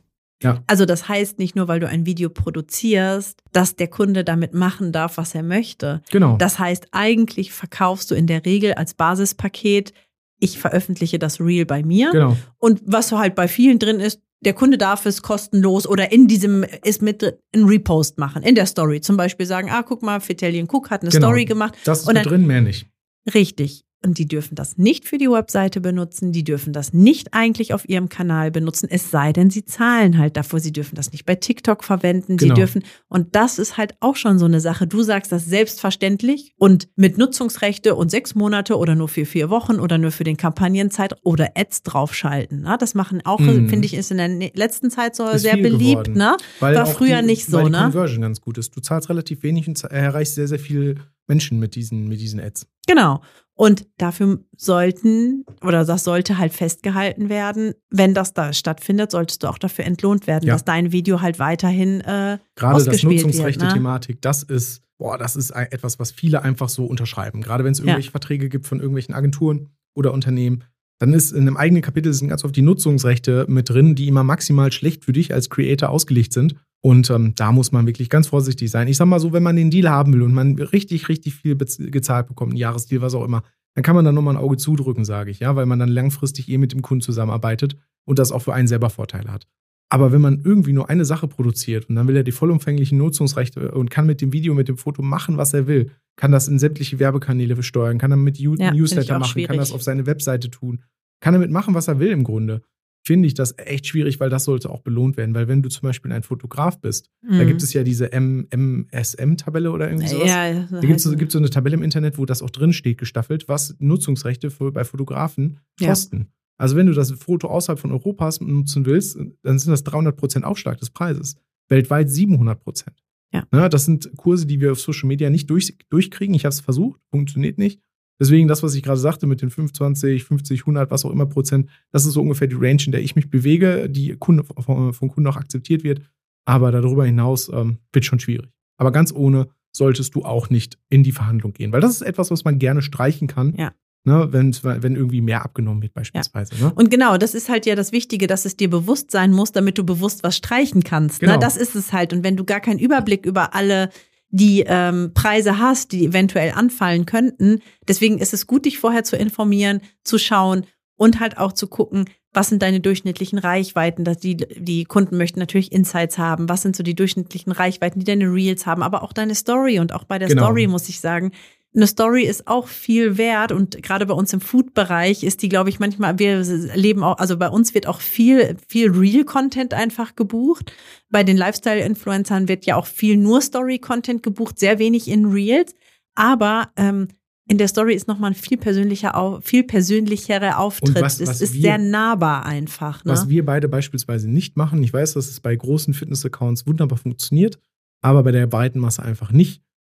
Ja. Also das heißt nicht nur, weil du ein Video produzierst, dass der Kunde damit machen darf, was er möchte. Genau. Das heißt, eigentlich verkaufst du in der Regel als Basispaket, ich veröffentliche das Reel bei mir. Genau. Und was so halt bei vielen drin ist, der Kunde darf es kostenlos oder in diesem ist mit ein Repost machen, in der Story. Zum Beispiel sagen, ah, guck mal, Vitellian Cook hat eine genau. Story gemacht. Das ist und da dann, drin, mehr nicht. Richtig. Und die dürfen das nicht für die Webseite benutzen, die dürfen das nicht eigentlich auf ihrem Kanal benutzen, es sei denn, sie zahlen halt dafür, sie dürfen das nicht bei TikTok verwenden, genau. sie dürfen, und das ist halt auch schon so eine Sache, du sagst das selbstverständlich und mit Nutzungsrechte und sechs Monate oder nur für vier Wochen oder nur für den Kampagnenzeit oder Ads draufschalten, ne? Das machen auch, mm. finde ich, ist in der letzten Zeit so ist sehr beliebt, ne? Weil war früher die, nicht so, weil die ne? Conversion ganz gut ist, du zahlst relativ wenig und erreichst sehr, sehr viele Menschen mit diesen, mit diesen Ads. Genau. Und dafür sollten, oder das sollte halt festgehalten werden, wenn das da stattfindet, solltest du auch dafür entlohnt werden, ja. dass dein Video halt weiterhin äh, Gerade das Nutzungsrechte-Thematik, ne? das ist, boah, das ist etwas, was viele einfach so unterschreiben. Gerade wenn es irgendwelche ja. Verträge gibt von irgendwelchen Agenturen oder Unternehmen, dann ist in einem eigenen Kapitel sind ganz oft die Nutzungsrechte mit drin, die immer maximal schlecht für dich als Creator ausgelegt sind. Und ähm, da muss man wirklich ganz vorsichtig sein. Ich sag mal so, wenn man den Deal haben will und man richtig, richtig viel bez- gezahlt bekommt, ein Jahresdeal, was auch immer, dann kann man da nochmal ein Auge zudrücken, sage ich, ja, weil man dann langfristig eh mit dem Kunden zusammenarbeitet und das auch für einen selber Vorteile hat. Aber wenn man irgendwie nur eine Sache produziert und dann will er die vollumfänglichen Nutzungsrechte und kann mit dem Video, mit dem Foto machen, was er will, kann das in sämtliche Werbekanäle steuern, kann damit U- ja, Newsletter machen, schwierig. Kann das auf seine Webseite tun, kann damit machen, was er will im Grunde. Finde ich das echt schwierig, weil das sollte auch belohnt werden. Weil wenn du zum Beispiel ein Fotograf bist, mhm. da gibt es ja diese M S M-Tabelle oder irgendwie sowas. Ja, da gibt es so, so eine Tabelle im Internet, wo das auch drin steht, gestaffelt, was Nutzungsrechte für, bei Fotografen kosten. Ja. Also wenn du das Foto außerhalb von Europas nutzen willst, dann sind das dreihundert Prozent Aufschlag des Preises. Weltweit siebenhundert Prozent. Ja. Ja, das sind Kurse, die wir auf Social Media nicht durch, durchkriegen. Ich habe es versucht, funktioniert nicht. Deswegen das, was ich gerade sagte mit den fünfundzwanzig, fünfzig, hundert, was auch immer Prozent, das ist so ungefähr die Range, in der ich mich bewege, die Kunde, vom, vom Kunden auch akzeptiert wird. Aber darüber hinaus ähm, wird schon schwierig. Aber ganz ohne solltest du auch nicht in die Verhandlung gehen. Weil das ist etwas, was man gerne streichen kann, ja. ne, wenn, wenn irgendwie mehr abgenommen wird beispielsweise. Ja. Ne? Und genau, das ist halt ja das Wichtige, dass es dir bewusst sein muss, damit du bewusst was streichen kannst. Genau. Ne? Das ist es halt. Und wenn du gar keinen Überblick über alle die ähm, Preise hast, die eventuell anfallen könnten. Deswegen ist es gut, dich vorher zu informieren, zu schauen und halt auch zu gucken, was sind deine durchschnittlichen Reichweiten. Dass die, die Kunden möchten natürlich Insights haben. Was sind so die durchschnittlichen Reichweiten, die deine Reels haben, aber auch deine Story. Und auch bei der genau. Story muss ich sagen, eine Story ist auch viel wert und gerade bei uns im Food-Bereich ist die, glaube ich, manchmal, wir leben auch, also bei uns wird auch viel, viel Real-Content einfach gebucht. Bei den Lifestyle-Influencern wird ja auch viel nur Story-Content gebucht, sehr wenig in Reels. Aber ähm, in der Story ist nochmal ein viel persönlicher, viel persönlicherer Auftritt. Was, was es ist wir, sehr nahbar einfach. Ne? Was wir beide beispielsweise nicht machen, ich weiß, dass es bei großen Fitness-Accounts wunderbar funktioniert, aber bei der breiten Masse einfach nicht.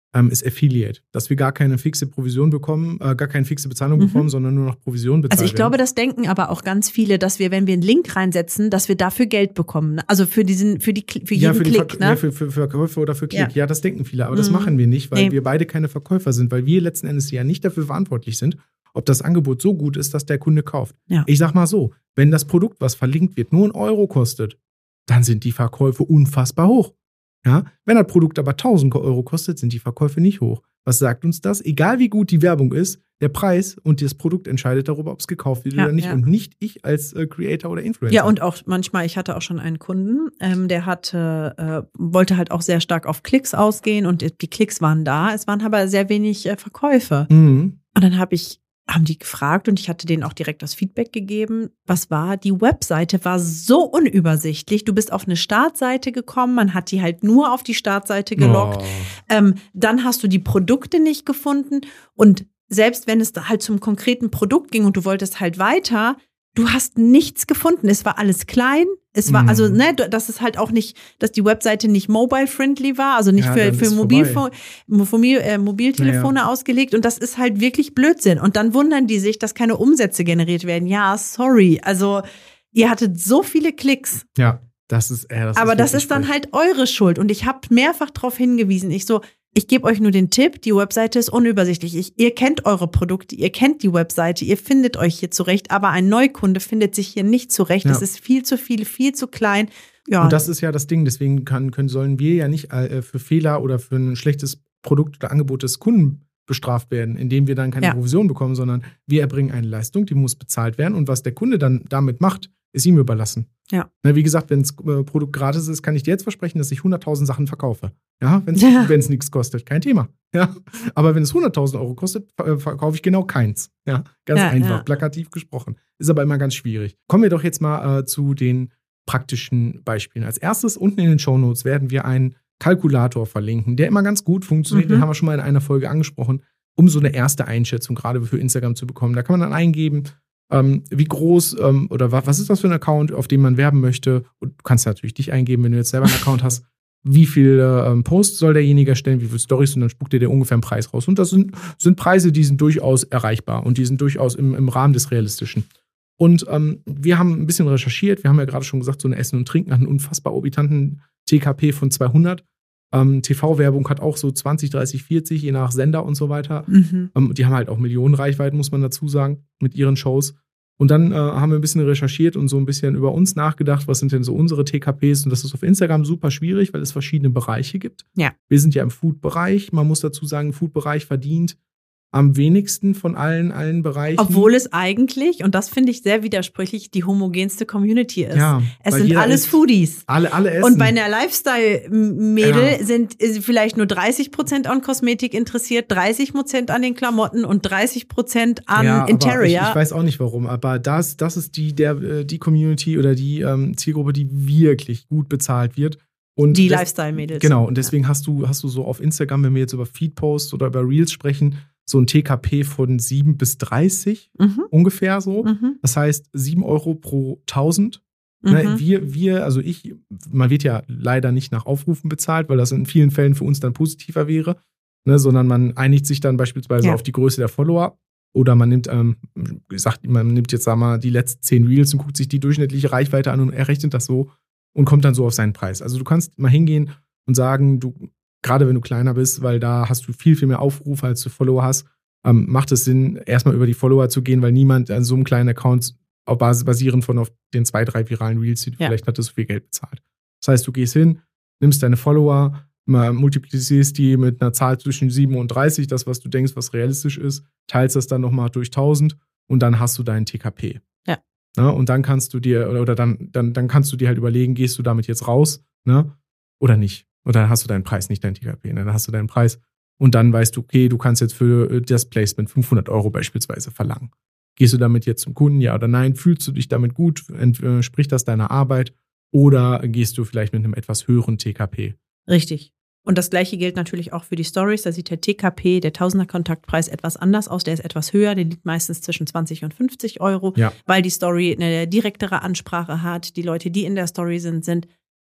ähm, ist Affiliate. Dass wir gar keine fixe Provision bekommen, äh, gar keine fixe Bezahlung Mhm. bekommen, sondern nur noch Provision bezahlen. Also ich glaube, das denken aber auch ganz viele, dass wir, wenn wir einen Link reinsetzen, dass wir dafür Geld bekommen. Ne? Also für diesen, für die, für jeden ja, für die Klick. Verk- Ne? ja, für, für, für Verkäufe oder für Klick. Ja. Ja. das denken viele. Aber das Mhm. machen wir nicht, weil Nee. wir beide keine Verkäufer sind, weil wir letzten Endes ja nicht dafür verantwortlich sind, ob das Angebot so gut ist, dass der Kunde kauft. Ja. Ich sag mal so, wenn das Produkt, was verlinkt wird, nur einen Euro kostet, dann sind die Verkäufe unfassbar hoch. Ja? Wenn das Produkt aber tausend Euro kostet, sind die Verkäufe nicht hoch. Was sagt uns das? Egal wie gut die Werbung ist, der Preis und das Produkt entscheidet darüber, ob es gekauft wird Ja, oder nicht. ja. Und nicht ich als äh, Creator oder Influencer. Ja, und auch manchmal, ich hatte auch schon einen Kunden, ähm, der hatte, äh, wollte halt auch sehr stark auf Klicks ausgehen und die Klicks waren da, es waren aber sehr wenig äh, Verkäufe. Mhm. Und dann habe ich, haben die gefragt und ich hatte denen auch direkt das Feedback gegeben. Was war? Die Webseite war so unübersichtlich. Du bist auf eine Startseite gekommen, man hat die halt nur auf die Startseite gelockt. Oh. Ähm, dann hast du die Produkte nicht gefunden und selbst wenn es da halt zum konkreten Produkt ging und du wolltest halt weiter, du hast nichts gefunden. Es war alles klein. Es war Mhm. also, ne, dass es halt auch nicht, dass die Webseite nicht mobile-friendly war, also nicht Ja, für, dann für ist Mobilfo- Mobil, äh, Mobiltelefone Ja, ja. ausgelegt. Und das ist halt wirklich Blödsinn. Und dann wundern die sich, dass keine Umsätze generiert werden. Ja, sorry. Also, ihr hattet so viele Klicks. Ja, das ist äh, das Aber ist das wirklich ist dann frech. halt eure Schuld. Und ich habe mehrfach darauf hingewiesen. Ich so, ich gebe euch nur den Tipp, die Webseite ist unübersichtlich. Ich, ihr kennt eure Produkte, ihr kennt die Webseite, ihr findet euch hier zurecht, aber ein Neukunde findet sich hier nicht zurecht. Ja. Es ist viel zu viel, viel zu klein. Ja, Und das ist ja das Ding, deswegen kann, können, sollen wir ja nicht äh, für Fehler oder für ein schlechtes Produkt oder Angebot des Kunden bestraft werden, indem wir dann keine Ja. Provision bekommen, sondern wir erbringen eine Leistung, die muss bezahlt werden und was der Kunde dann damit macht, ist ihm überlassen. Ja. Na, wie gesagt, wenn das äh, Produkt gratis ist, kann ich dir jetzt versprechen, dass ich hunderttausend Sachen verkaufe. Ja, wenn es Ja. wenn's nichts kostet, kein Thema. Ja, aber wenn es hunderttausend Euro kostet, ver- verkaufe ich genau keins. Ja, ganz Ja, einfach, ja. plakativ gesprochen. Ist aber immer ganz schwierig. Kommen wir doch jetzt mal äh, zu den praktischen Beispielen. Als erstes unten in den Shownotes werden wir einen Kalkulator verlinken, der immer ganz gut funktioniert. Mhm. Den haben wir schon mal in einer Folge angesprochen, um so eine erste Einschätzung gerade für Instagram zu bekommen. Da kann man dann eingeben, ähm, wie groß ähm, oder wa- was ist das für ein Account, auf dem man werben möchte. Und du kannst natürlich dich eingeben, wenn du jetzt selber einen Account hast. Wie viele ähm, Posts soll derjenige erstellen, wie viele Stories und dann spuckt dir der ungefähr einen Preis raus. Und das sind, sind Preise, die sind durchaus erreichbar und die sind durchaus im, im Rahmen des Realistischen. Und ähm, wir haben ein bisschen recherchiert. Wir haben ja gerade schon gesagt, so eine Essen und Trinken hat einen unfassbar orbitanten T K P von zweihundert. Ähm, T V-Werbung hat auch so zwanzig, dreißig, vierzig, je nach Sender und so weiter. Mhm. Ähm, die haben halt auch Millionen Reichweiten, muss man dazu sagen, mit ihren Shows. Und dann äh, haben wir ein bisschen recherchiert und so ein bisschen über uns nachgedacht, was sind denn so unsere T K Ps. Und das ist auf Instagram super schwierig, weil es verschiedene Bereiche gibt. Ja. Wir sind ja im Food-Bereich. Man muss dazu sagen, Food-Bereich verdient am wenigsten von allen, allen Bereichen. Obwohl es eigentlich, und das finde ich sehr widersprüchlich, die homogenste Community ist. Ja, es weil sind jeder alles isst. Foodies. alle, alle essen. Und bei einer Lifestyle-Mädel Ja. sind ist vielleicht nur dreißig Prozent an Kosmetik interessiert, dreißig Prozent an den Klamotten und dreißig Prozent an ja, aber Interior. Ich, ich weiß auch nicht warum, aber das, das ist die, der, äh, die Community oder die ähm, Zielgruppe, die wirklich gut bezahlt wird. Und die des- Lifestyle-Mädels. Genau, und deswegen hast du, hast du so auf Instagram, wenn wir jetzt über Feed-Posts oder über Reels sprechen, so ein T K P von sieben bis dreißig Mhm. ungefähr so. Mhm. Das heißt sieben Euro pro tausend. Ne, Mhm. wir, wir, also ich, man wird ja leider nicht nach Aufrufen bezahlt, weil das in vielen Fällen für uns dann positiver wäre, ne, sondern man einigt sich dann beispielsweise Ja. auf die Größe der Follower oder man nimmt, ähm, sagt, man nimmt jetzt, sagen wir mal, die letzten zehn Reels und guckt sich die durchschnittliche Reichweite an und errechnet das so und kommt dann so auf seinen Preis. Also du kannst mal hingehen und sagen, du, gerade wenn du kleiner bist, weil da hast du viel, viel mehr Aufrufe, als du Follower hast, ähm, macht es Sinn, erstmal über die Follower zu gehen, weil niemand an so einem kleinen Account auf Basis basierend von auf den zwei, drei viralen Reels, die du Ja. vielleicht hattest, so viel Geld bezahlt. Das heißt, du gehst hin, nimmst deine Follower, mal multiplizierst die mit einer Zahl zwischen sieben und dreißig, das, was du denkst, was realistisch ist, teilst das dann nochmal durch tausend und dann hast du deinen T K P. Ja. Ne? Und dann kannst du dir, oder, oder dann, dann, dann kannst du dir halt überlegen, gehst du damit jetzt raus, ne? Oder nicht. Oder dann hast du deinen Preis, nicht deinen T K P. Ne? Dann hast du deinen Preis und dann weißt du, okay, du kannst jetzt für das Placement fünfhundert Euro beispielsweise verlangen. Gehst du damit jetzt zum Kunden, ja oder nein? Fühlst du dich damit gut? Entspricht das deiner Arbeit? Oder gehst du vielleicht mit einem etwas höheren T K P? Richtig. Und das Gleiche gilt natürlich auch für die Stories. Da sieht der T K P, der Tausender-Kontaktpreis, etwas anders aus. Der ist etwas höher. Der liegt meistens zwischen zwanzig und fünfzig Euro, Ja. weil die Story eine direktere Ansprache hat. Die Leute, die in der Story sind, sind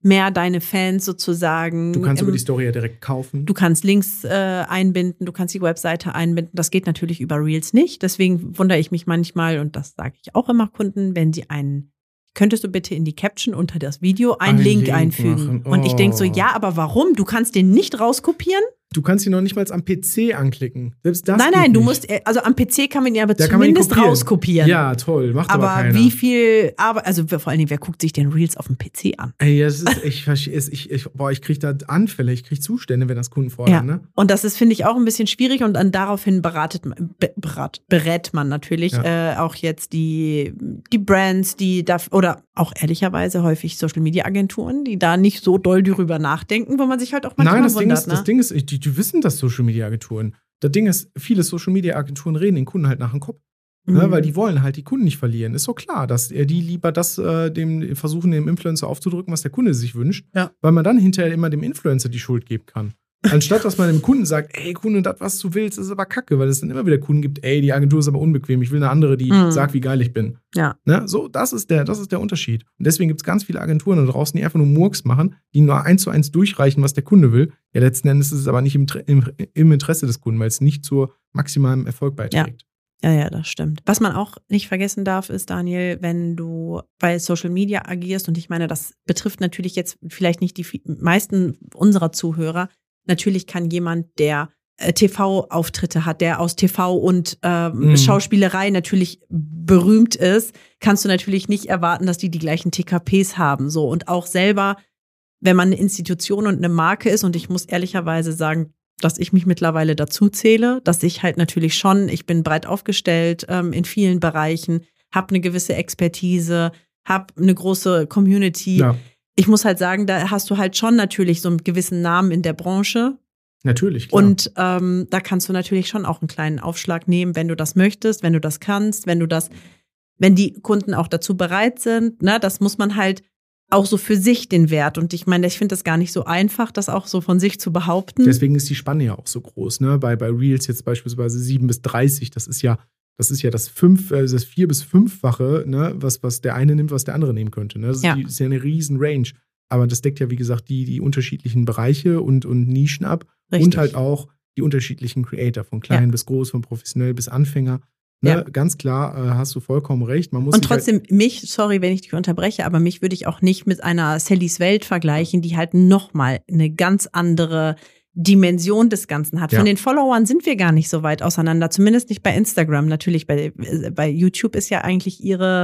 mehr deine Fans sozusagen. Du kannst im, über die Story ja direkt kaufen. Du kannst Links äh, einbinden, du kannst die Webseite einbinden. Das geht natürlich über Reels nicht. Deswegen wundere ich mich manchmal, und das sage ich auch immer Kunden, wenn sie einen, könntest du bitte in die Caption unter das Video einen Ein Link, Link einfügen. machen. Oh. Und ich denke so, ja, aber warum? Du kannst den nicht rauskopieren? Du kannst ihn noch nicht mal am P C anklicken. Selbst das nein, geht nein, du nicht. musst, also am P C kann man ihn aber Da kann man ihn zumindest kopieren. rauskopieren. Ja, toll, macht aber, aber keiner. wie viel, aber also vor allen Dingen, wer guckt sich denn Reels auf dem P C an? Ey, das ist, ich, ich, ich, boah, ich krieg da Anfälle, ich krieg Zustände, wenn das Kunden fordern, Ja. ne? Und das ist, finde ich, auch ein bisschen schwierig und dann daraufhin beratet, man- be, berat, berät man natürlich Ja. äh, auch jetzt die, die Brands, die da, oder auch ehrlicherweise häufig Social-Media-Agenturen, die da nicht so doll drüber nachdenken, wo man sich halt auch manchmal Nein, das Ding wundert. ist, ne? das Ding ist, die, die wissen das Social Media Agenturen. Das Ding ist, viele Social Media Agenturen reden den Kunden halt nach dem Kopf. Mhm. Ne, weil die wollen halt die Kunden nicht verlieren. Ist so klar, dass die lieber das äh, dem versuchen, dem Influencer aufzudrücken, was der Kunde sich wünscht, Ja. weil man dann hinterher immer dem Influencer die Schuld geben kann. Anstatt, dass man dem Kunden sagt, ey Kunde, das, was du willst, ist aber kacke, weil es dann immer wieder Kunden gibt, ey, die Agentur ist aber unbequem, ich will eine andere, die Mhm. sagt, wie geil ich bin. Ja. Ne? So, das ist der, das ist der Unterschied. Und deswegen gibt es ganz viele Agenturen da draußen, die einfach nur Murks machen, die nur eins zu eins durchreichen, was der Kunde will. Ja, letzten Endes ist es aber nicht im, im, im Interesse des Kunden, weil es nicht zur maximalen Erfolg beiträgt. Ja, ja, das stimmt. Was man auch nicht vergessen darf, ist, Daniel, wenn du bei Social Media agierst, und ich meine, das betrifft natürlich jetzt vielleicht nicht die meisten unserer Zuhörer. Natürlich kann jemand, der äh, T V-Auftritte hat, der aus T V und äh, Mhm. Schauspielerei natürlich berühmt ist, kannst du natürlich nicht erwarten, dass die die gleichen T K Ps haben. So, und auch selber, wenn man eine Institution und eine Marke ist, und ich muss ehrlicherweise sagen, dass ich mich mittlerweile dazu zähle, dass ich halt natürlich schon, ich bin breit aufgestellt ähm, in vielen Bereichen, habe eine gewisse Expertise, habe eine große Community. Ja, Ich muss halt sagen, da hast du halt schon natürlich so einen gewissen Namen in der Branche. natürlich, klar. Und ähm, da kannst du natürlich schon auch einen kleinen Aufschlag nehmen, wenn du das möchtest, wenn du das kannst, wenn du das, wenn die Kunden auch dazu bereit sind. Ne, das muss man halt auch so für sich den Wert. Und ich meine, ich finde das gar nicht so einfach, das auch so von sich zu behaupten. Deswegen ist die Spanne ja auch so groß, ne? Bei, bei Reels jetzt beispielsweise sieben bis dreißig, das ist ja, das ist ja das fünf, also das vier bis fünffache, ne, was, was der eine nimmt, was der andere nehmen könnte. Ne? Das ist, Ja. die, ist ja eine riesen Range. Aber das deckt ja, wie gesagt, die, die unterschiedlichen Bereiche und, und Nischen ab. Richtig. Und halt auch die unterschiedlichen Creator, von klein Ja. bis groß, von professionell bis Anfänger. Ne? Ja. Ganz klar, äh, hast du vollkommen recht. Man muss Und sich halt- trotzdem, mich, sorry, wenn ich dich unterbreche, aber mich würde ich auch nicht mit einer Sallys Welt vergleichen, die halt nochmal eine ganz andere Dimension des Ganzen hat. Ja. Von den Followern sind wir gar nicht so weit auseinander, zumindest nicht bei Instagram. Natürlich, bei, bei YouTube ist ja eigentlich ihre,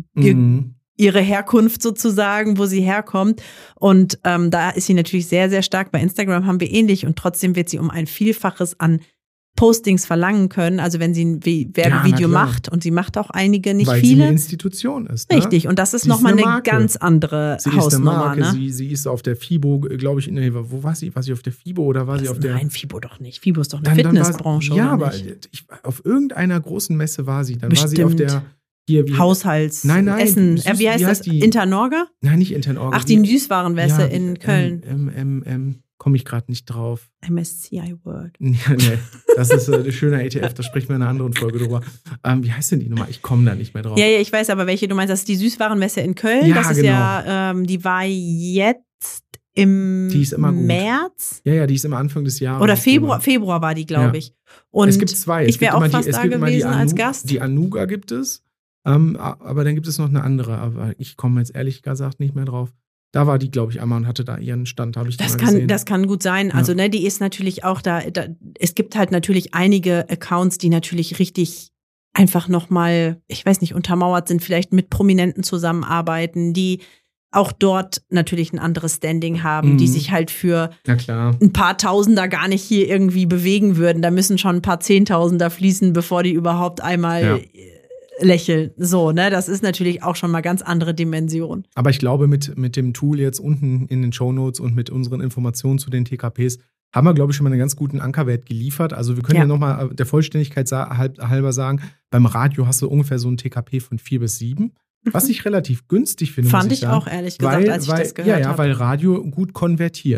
Mhm. ihre Herkunft sozusagen, wo sie herkommt. Und ähm, da ist sie natürlich sehr, sehr stark. Bei Instagram haben wir ähnlich, und trotzdem wird sie um ein Vielfaches an Postings verlangen können. Also wenn sie ein Vi- Werbevideo na klar. macht, und sie macht auch einige, nicht Weil viele. sie eine Institution ist. Ne? Richtig, und das ist Sie ist nochmal eine eine Marke. ganz andere Sie ist eine Hausnummer. Marke. Ne? Sie, sie ist auf der FIBO, glaube ich, nee, wo war sie? War sie auf der FIBO oder war sie auf der. Nein, FIBO doch nicht. FIBO ist doch eine Dann- dann war sie- Fitnessbranche. Ja, oder aber nicht? ich, auf irgendeiner großen Messe war sie. Dann war sie auf Bestimmt. der. Hier, wie, Haushalts, Nein, nein, Essen, süß- äh, wie heißt wie das? heißt die? Internorga? Nein, nicht Internorga. Ach, die Süßwarenmesse Ja, in Köln. Ähm, ähm, ähm, Komme ich gerade nicht drauf. M S C I World. Ja, nee, das ist äh, ein schöner E T F, da sprechen wir in einer anderen Folge drüber. Ähm, wie heißt denn die Nummer? Ich komme da nicht mehr drauf. Ja, ja, ich weiß aber, welche du meinst. Das ist die Süßwarenmesse in Köln. Ja, das ist genau. ja, ähm, die war jetzt im Die ist immer gut. März. Ja, ja, die ist immer Anfang des Jahres. Oder Februar, Februar war die, glaube Ja. ich. Und es gibt zwei. Es ich wäre gibt auch immer die- fast es da gibt immer die gewesen als Anu- Gast. Die Anuga gibt es. Ähm, aber dann gibt es noch eine andere. Aber ich komme jetzt ehrlich gesagt nicht mehr drauf. Da war die, glaube ich, einmal und hatte da ihren Stand, habe ich Das mal kann, gesehen. das kann gut sein. Also, ne, die ist natürlich auch da, da. Es gibt halt natürlich einige Accounts, die natürlich richtig einfach nochmal, ich weiß nicht, untermauert sind, vielleicht mit Prominenten zusammenarbeiten, die auch dort natürlich ein anderes Standing haben, Mhm. die sich halt für Na klar. ein paar Tausender gar nicht hier irgendwie bewegen würden. Da müssen schon ein paar Zehntausender fließen, bevor die überhaupt einmal Ja. lächeln. So, ne, das ist natürlich auch schon mal ganz andere Dimension. Aber ich glaube, mit, mit dem Tool jetzt unten in den Shownotes und mit unseren Informationen zu den T K Ps haben wir, glaube ich, schon mal einen ganz guten Ankerwert geliefert. Also wir können ja, Ja. ja nochmal der Vollständigkeit sa- halb, halber sagen, beim Radio hast du ungefähr so ein T K P von vier bis sieben, was ich relativ günstig finde, Fand muss ich ich sagen. auch, ehrlich gesagt, weil, als ich weil, das gehört Ja, ja, habe. weil Radio gut konvertiert.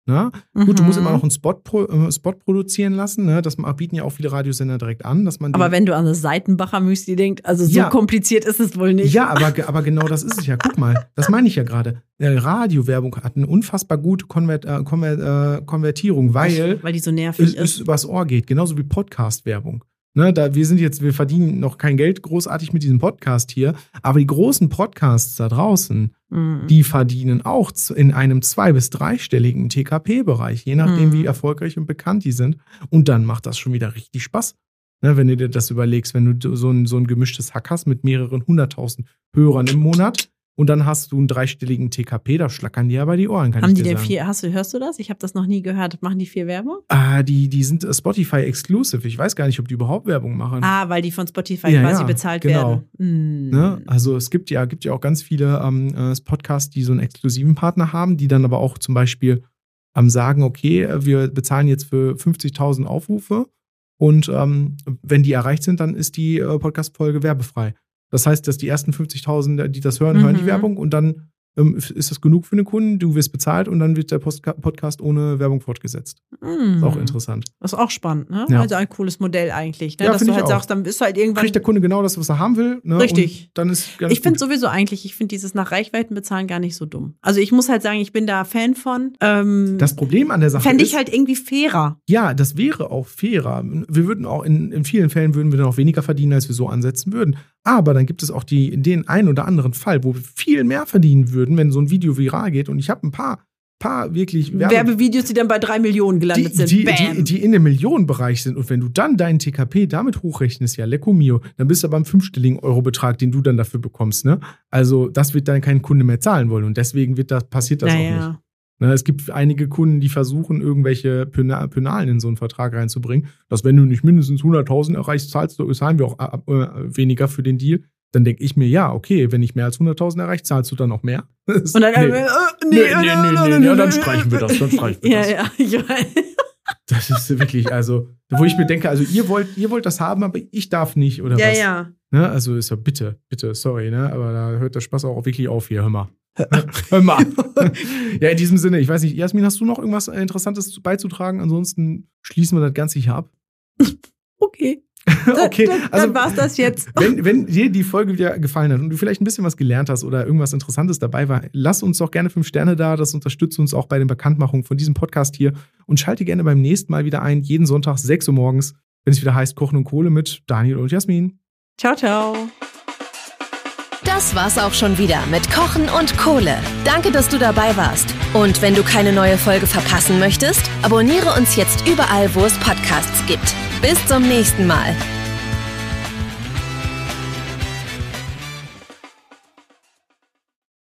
Ne? Mhm. Gut, du musst immer noch einen Spot, pro, äh, Spot produzieren lassen. Ne? Das bieten ja auch viele Radiosender direkt an. Dass man aber wenn du an das Seitenbacher Müsli denkst, also so ja. kompliziert ist es wohl nicht. Ja, aber, aber genau das ist es ja. Guck mal, das meine ich ja gerade. Radiowerbung hat eine unfassbar gute Konvert, äh, Konvert, äh, Konvertierung, weil, weil die so nervig es, es übers Ohr geht. Genauso wie Podcast-Werbung. Ne, da, wir sind jetzt, wir verdienen noch kein Geld großartig mit diesem Podcast hier, aber die großen Podcasts da draußen, mhm. die verdienen auch in einem zwei- bis dreistelligen T K P-Bereich, je nachdem, mhm. wie erfolgreich und bekannt die sind. Und dann macht das schon wieder richtig Spaß. Ne, wenn du dir das überlegst, wenn du so ein, so ein gemischtes Hack hast mit mehreren hunderttausend Hörern im Monat, und dann hast du einen dreistelligen T K P, da schlackern die aber die Ohren, kann Haben ich die dir denn sagen. viel, hast du, hörst du das? Ich habe das noch nie gehört. Machen die viel Werbung? Ah, die, die sind Spotify-exclusive. Ich weiß gar nicht, ob die überhaupt Werbung machen. Ah, weil die von Spotify ja, quasi ja, bezahlt genau. werden. Hm. Ne? Also es gibt ja, gibt ja auch ganz viele ähm, Podcasts, die so einen exklusiven Partner haben, die dann aber auch zum Beispiel ähm, sagen, okay, wir bezahlen jetzt für fünfzigtausend Aufrufe und ähm, wenn die erreicht sind, dann ist die äh, Podcast-Folge werbefrei. Das heißt, dass die ersten fünfzigtausend, die das hören, mhm. hören die Werbung und dann ähm, ist das genug für den Kunden, du wirst bezahlt und dann wird der Post- Podcast ohne Werbung fortgesetzt. Mhm. Ist auch interessant. Das ist auch spannend, ne? Ja. Also ein cooles Modell eigentlich, ne? Ja, Dass du halt auch. sagst, dann ist halt irgendwann. Kriegt der Kunde genau das, was er haben will. Ne? Richtig. Und dann ist ganz ich finde gut. sowieso eigentlich, ich finde dieses nach Reichweiten bezahlen gar nicht so dumm. Also ich muss halt sagen, ich bin da Fan von. Ähm, Das Problem an der Sache fände ist, ich halt irgendwie fairer. ja, das wäre auch fairer. Wir würden auch in, in vielen Fällen würden wir noch weniger verdienen, als wir so ansetzen würden. Aber dann gibt es auch die, den einen oder anderen Fall, wo wir viel mehr verdienen würden, wenn so ein Video viral geht. Und ich habe ein paar, paar wirklich Werbe- Werbevideos, die dann bei drei Millionen gelandet die, sind. die, Bam. die, die in dem Millionenbereich sind. Und wenn du dann deinen T K P damit hochrechnest, ja, lecco mio, dann bist du beim fünfstelligen Eurobetrag, den du dann dafür bekommst. Ne? Also das wird dann kein Kunde mehr zahlen wollen. Und deswegen wird das, passiert das naja. auch nicht. Ne, es gibt einige Kunden, die versuchen, irgendwelche Pöna- Pönalen in so einen Vertrag reinzubringen, dass wenn du nicht mindestens hunderttausend erreichst, zahlst du, zahlen wir auch äh, äh, weniger für den Deal. Dann denke ich mir, ja, okay, wenn ich mehr als hunderttausend erreicht, zahlst du dann auch mehr? Und dann, nee. äh, nee, nee, nee, nee, nee, nee, ja, dann streichen wir das, dann streichen wir ja, das. Ja, ich weiß. Das ist wirklich, also, wo ich mir denke, also ihr wollt, ihr wollt das haben, aber ich darf nicht, oder ja, was? Ja, ja. Ne? Also ist ja bitte, bitte, sorry, ne? Aber da hört der Spaß auch wirklich auf hier, hör mal. Hör mal. Ja, in diesem Sinne, ich weiß nicht, Jasmin, hast du noch irgendwas Interessantes beizutragen? Ansonsten schließen wir das Ganze hier ab. Okay. Okay, dann, also dann war's das jetzt. Wenn, wenn dir die Folge wieder gefallen hat und du vielleicht ein bisschen was gelernt hast oder irgendwas Interessantes dabei war, lass uns doch gerne fünf Sterne da. Das unterstützt uns auch bei den Bekanntmachungen von diesem Podcast hier. Und schalte gerne beim nächsten Mal wieder ein, jeden Sonntag sechs Uhr morgens, wenn es wieder heißt Kochen und Kohle mit Daniel und Jasmin. Ciao, ciao. Das war's auch schon wieder mit Kochen und Kohle. Danke, dass du dabei warst. Und wenn du keine neue Folge verpassen möchtest, abonniere uns jetzt überall, wo es Podcasts gibt. Bis zum nächsten Mal.